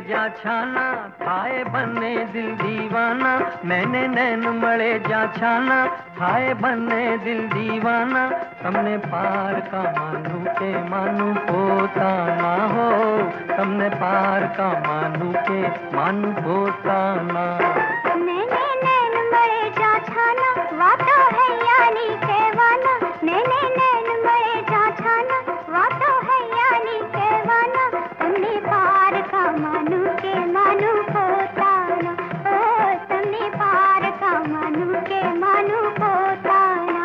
जा छाना, थाए बने दिल दीवाना। मैंने नैन मळे जा छाना, थाए बने दिल दीवाना। તમને પાર કા માનું કે માનું પોતાના હો, તમને પાર કા માનું કે માનું પોતાના। नैने नैन मळे जा छाना, वातो है यानी कहवाना। नैने नैन मळे जा छाना, वातो है यानी कहवाना। તમને पार का मानू के मानू पोताना, ओ તમને पार का मानू के मानू पोताना।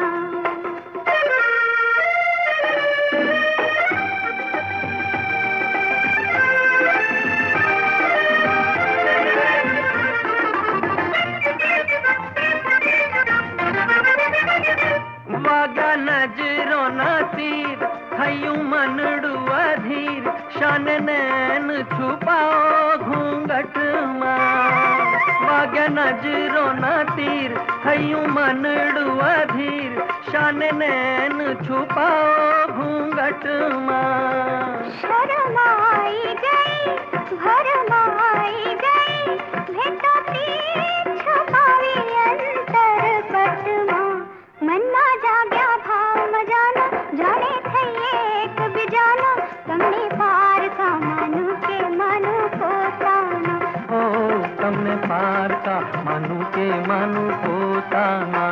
वागा नजरों ना तीर, थयूं मनड़ू अधीर। शान नैन छुपाओ घूंघट मां। वागा नजरों ना तीर, थयूं मनड़ू अधीर। शान नैन छुपाओ घूंघट मां। शर्माई गई, भरमाई गई, भेटो पीठ छुपावी अंतर पटमा। मनमा जाग्या भाव मजाना, जाने थे एक बिजाना। તમને पार का मानू के मानू पोताना, ओ તમને पार का मानू के मानू पोताना।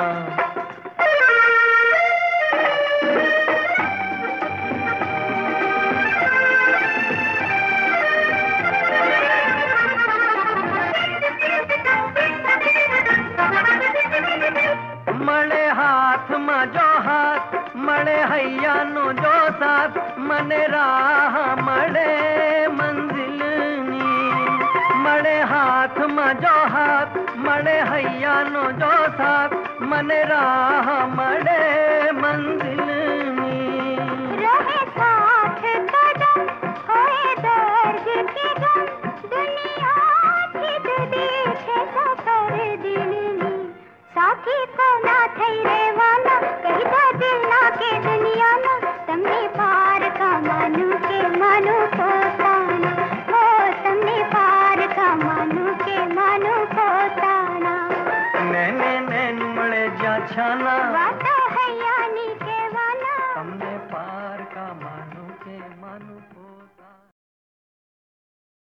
मळे हाथ में जो हाथ, मळे हैया नो जो साथ। मने राह मळे मंजिल नी। मळे हाथ में जो हाथ, मळे हैया नो जो साथ। मने राह मळे मंजिल नी। रहे साथ कदम, होए दर्द के गम। दुनिया छिद देखे सफर दिल में, साथी को ना થઈ રેવાના। કહીતા દિલ ના કે દુનિયા ના, તમને પાર का मानू के मानू પોતાના, ओ તમને पार का मानू के मानू પોતાના। नैने नैन मळे जा छाना, वातो है यानी कहवाना। તમને पार का मानू के मानू पोताना।